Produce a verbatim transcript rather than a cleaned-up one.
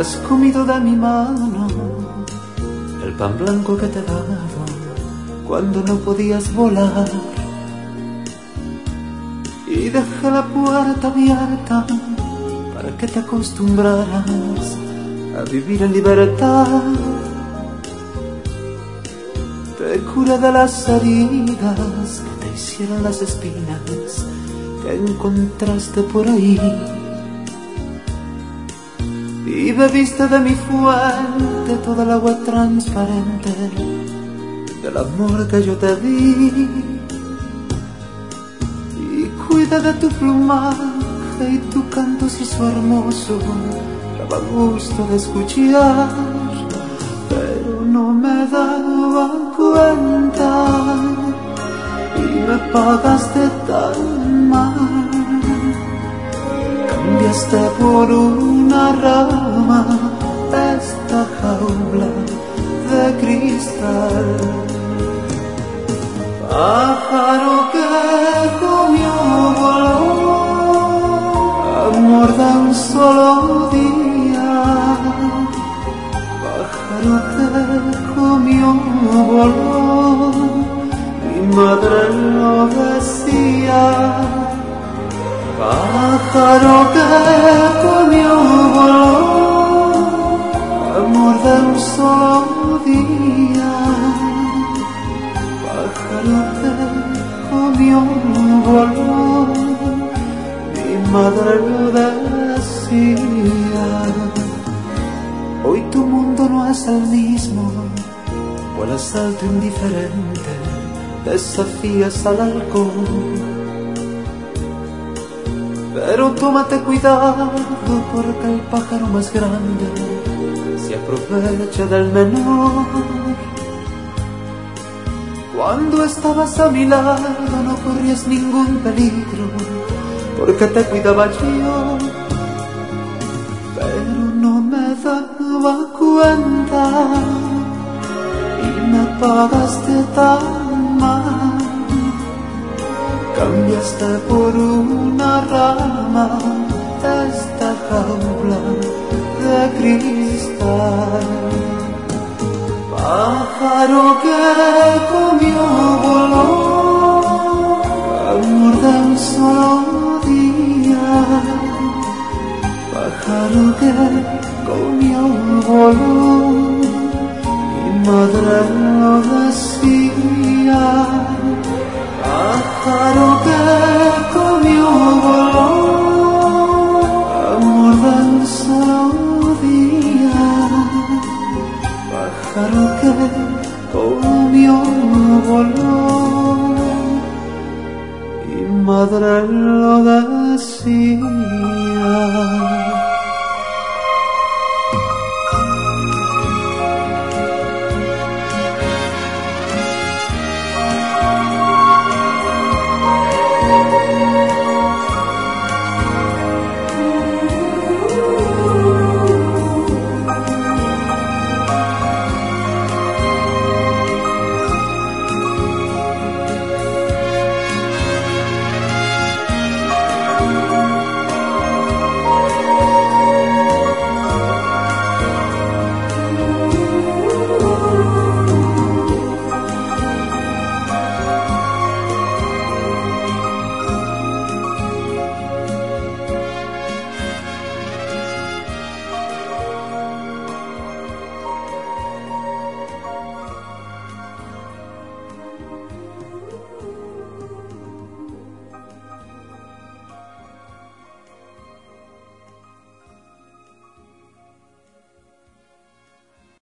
has comido de mi mano el pan blanco que te he dado cuando no podías volar, y dejé la puerta abierta para que te acostumbraras a vivir en libertad. Te curé de las heridas que te hicieron las espinas que encontraste por ahí, y bebiste de mi fuente toda el agua transparente del amor que yo te di, y cuida de tu plumaje y tu canto se hizo hermoso, daba gusto de escuchar, pero no me daba cuenta y me pagaste tan mal. Cambiaste por una rama esta jaula de cristal. Pájaro que comió voló, amor de un solo día. Pájaro que comió voló, mi madre lo decía. Pájaro que comió voló, amor de un solo día. Pájaro que comió voló, mi madre lo decía. Hoy tu mundo no es el mismo, vuelas alto indiferente, desafías al alcohol. Pero tómate cuidado porque el pájaro más grande se aprovecha del menor. Cuando estabas a mi lado no corrías ningún peligro porque te cuidaba yo, pero no me daba cuenta y me pagaste tan mal. Cambiaste por una rama esta jaula de cristal. Pájaro que comió voló, amor de un solo día. Pájaro que comió voló, mi madre lo decía. Pájaro que comió voló, amor de un solo día. Pájaro que comió voló, mi madre lo decía.